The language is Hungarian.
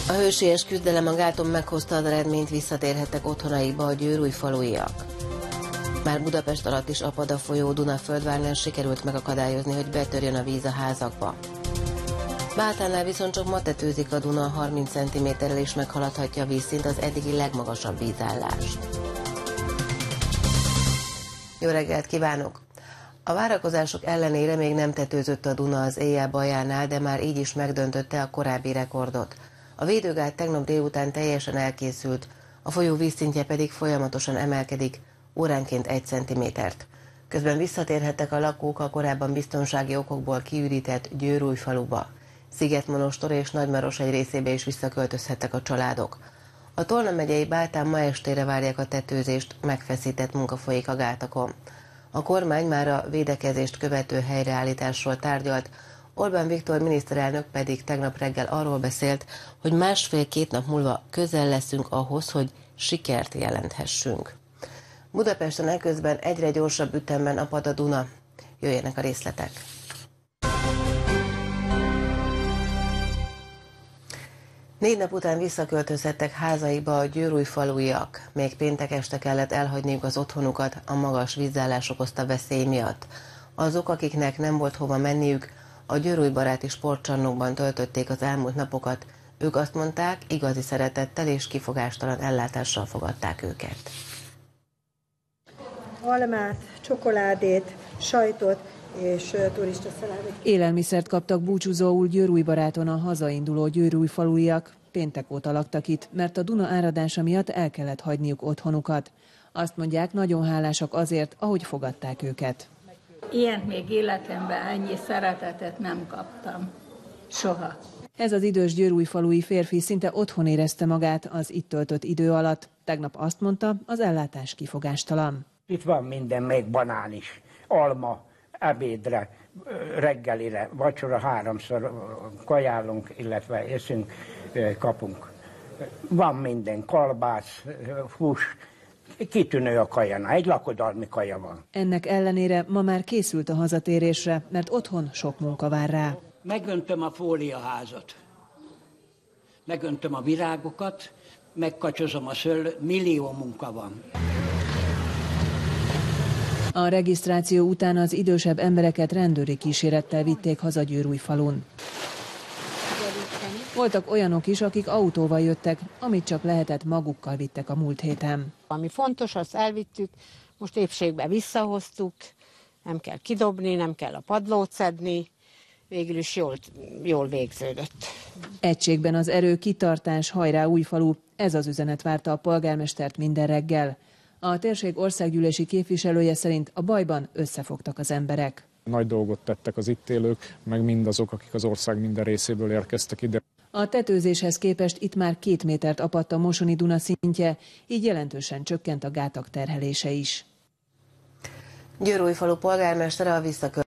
A hősies küzdelem a gáton meghozta az eredményt, visszatérhettek otthonaikba a győrújfaluiak. Már Budapest alatt is apad a folyó, Duna-Földvárnál sikerült megakadályozni, hogy betörjön a víz a házakba. Bátánál viszont csak ma tetőzik a Duna, 30 cm-rel is meghaladhatja a vízszint az eddigi legmagasabb vízállást. Jó reggelt kívánok! A várakozások ellenére még nem tetőzött a Duna az éjjel Bajánál, de már így is megdöntötte a korábbi rekordot. A védőgát tegnap délután teljesen elkészült, a folyó vízszintje pedig folyamatosan emelkedik, óránként 1 cm-t. Közben visszatérhettek a lakók a korábban biztonsági okokból kiürített Győrújfaluba. Szigetmonostor és Nagymaros egy részébe is visszaköltözhettek a családok. A Tolna megyei Bátán ma estére várják a tetőzést, megfeszített munka folyik a gátakon. A kormány már a védekezést követő helyreállításról tárgyalt, Orbán Viktor miniszterelnök pedig tegnap reggel arról beszélt, hogy 1,5-2 nap múlva közel leszünk ahhoz, hogy sikert jelenthessünk. Budapesten eközben egyre gyorsabb ütemben apad a Duna. Jöjjenek a részletek! Négy nap után visszaköltözhettek házaikba a győrújfaluiak. Még péntek este kellett elhagyniuk az otthonukat a magas vízállás okozta veszély miatt. Azok, akiknek nem volt hova menniük, a győrújbaráti sportcsarnokban töltötték az elmúlt napokat. Ők azt mondták, igazi szeretettel és kifogástalan ellátással fogadták őket. Almát, csokoládét, sajtot és turista szalámit. Élelmiszert kaptak búcsúzóul Győrújbaráton a hazainduló győrújfaluiak. Péntek óta laktak itt, mert a Duna áradása miatt el kellett hagyniuk otthonukat. Azt mondják, nagyon hálásak azért, ahogy fogadták őket. Ilyent még életemben ennyi szeretetet nem kaptam. Soha. Ez az idős győrújfalui férfi szinte otthon érezte magát az itt töltött idő alatt. Tegnap azt mondta, az ellátás kifogástalan. Itt van minden, még banán is, alma, ebédre, reggelire, vacsora 3-szor kajálunk, illetve eszünk, kapunk. Van minden, kalbász, hús, kitűnő a kaja, egy lakodalmi kaja van. Ennek ellenére ma már készült a hazatérésre, mert otthon sok munka vár rá. Megöntöm a fóliaházat, megöntöm a virágokat, megkacsozom a millió munka van. A regisztráció után az idősebb embereket rendőri kísérettel vitték haza Győrújfalun. Voltak olyanok is, akik autóval jöttek, amit csak lehetett, magukkal vittek a múlt héten. Ami fontos, azt elvittük, most épségbe visszahoztuk, nem kell kidobni, nem kell a padlót szedni, végül is jól végződött. Egységben az erő, kitartás, hajrá Újfalu, ez az üzenet várta a polgármestert minden reggel. A térség országgyűlési képviselője szerint a bajban összefogtak az emberek. Nagy dolgot tettek az itt élők, meg mindazok, akik az ország minden részéből érkeztek ide. A tetőzéshez képest itt már 2 métert apadt a Mosoni Duna szintje, így jelentősen csökkent a gátak terhelése is. Győrújfalu polgármestere a visszaköltözésről